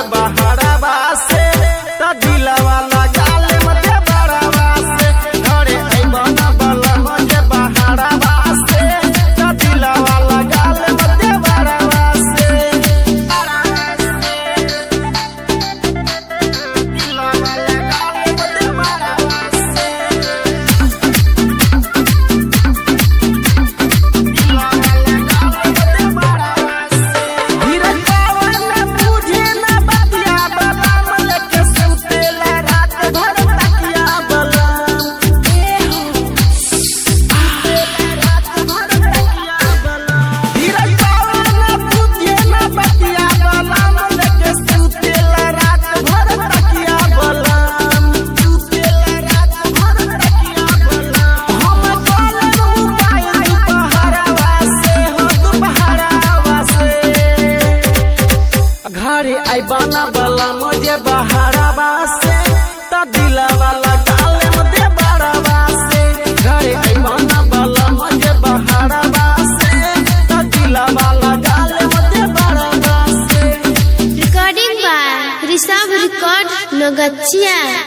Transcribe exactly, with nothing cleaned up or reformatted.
बहरावा से त दिलवा लगाल मजे बड़ावा से घरे आइबना बलम जे बहरावा से त दिलवा लगाल मजे बड़ावा से दिलवा लगाल मजे बड़ावा से दिलवा लगाल मजे बड़ावा से धीरज पावन बुझे ना बतिया बलम लेके सुतेला रात भर तकिया बलम रात भर तकिया बलम धीरज पावन बुझे ना बतिया बलम लेके सुतेला रात भर तकिया बलम सुतेला रात भर तकिया बलम हम बोलन उपाय दुपहरावा से हो दुपहरावा से घरे आइबना बलम जे बहरावा से त दिलवा लगाल मजे बड़ावा से घरे आइबना बलम जे बहरावा से त दिलवा लगाल मजे बड़ावा से Recording by Rishabh Record Nogachia।